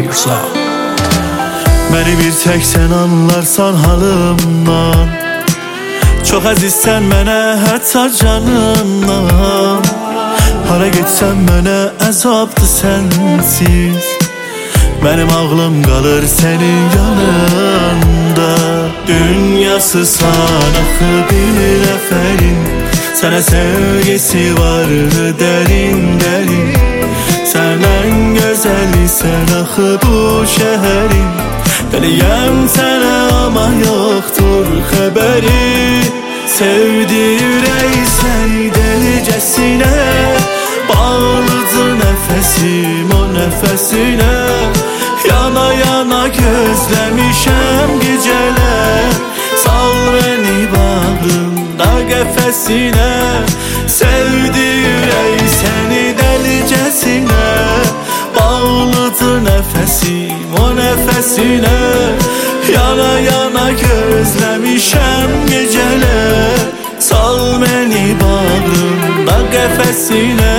Mirza. Beni bir tek sen anlarsan halımdan, çok əzizsən mənə hətta canımdan. Hara getsəm mənə əzabdır sənsiz, benim ağlım qalır sənin yanında. Dünyası sanakı bir nəfərin, sənə sevgisi vardı derin derin. Sən ən gözəlisən axı bu şəhərin, deliyəm sənə ama yoxdur xəbəri. Sevdi ürək səni delicəsinə, bağlıdır nəfəsim o nəfəsinə. Yana yana gözləmişəm gecələr, sal məni bağrında qəfəsinə. Sevdi ürək səni delicəsinə, bağlıdır nəfəsim o nəfəsinə. Yana yana gözləmişəm gecələr, sal məni bağrında qəfəsinə.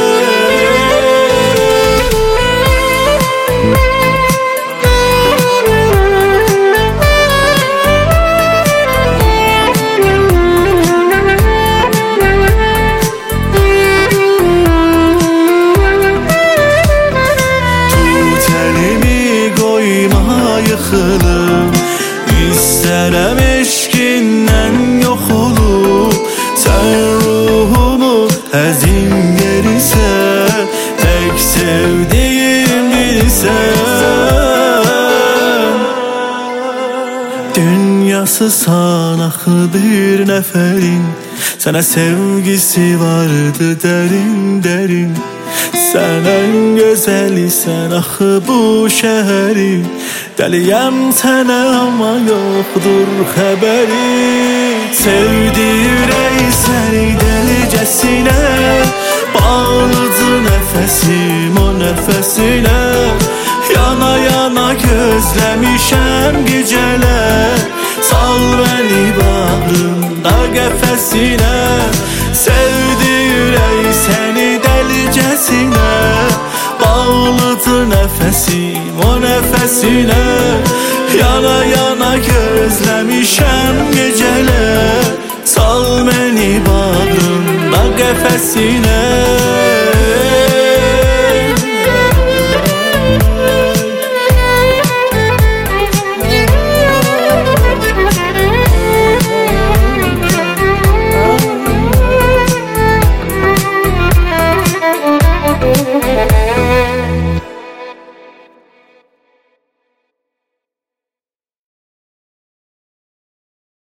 Yıxılım, istərəm eşqindən yox olub. Sən ruhumu həzin verirsən, tək sevdiyim bilsən. Dünyası sanakı bir nəfərin, sənə sevgisi vardı derin derin. Sən ən gözəlisən axı bu şəhərin, deliyəm sənə ama yoxdur xəbəri. Sevdi ürək səni delicəsinə, bağlıdır nəfəsim o nəfəsinə. Yana yana gözləmişəm gecələr, sal məni bağrında qəfəsinə. Sevdi ürək səni delicəsinə, bağlıdır nəfəsim o nəfəsinə. Yana yana gözləmişəm gecələr, sal məni bağrında qəfəsinə.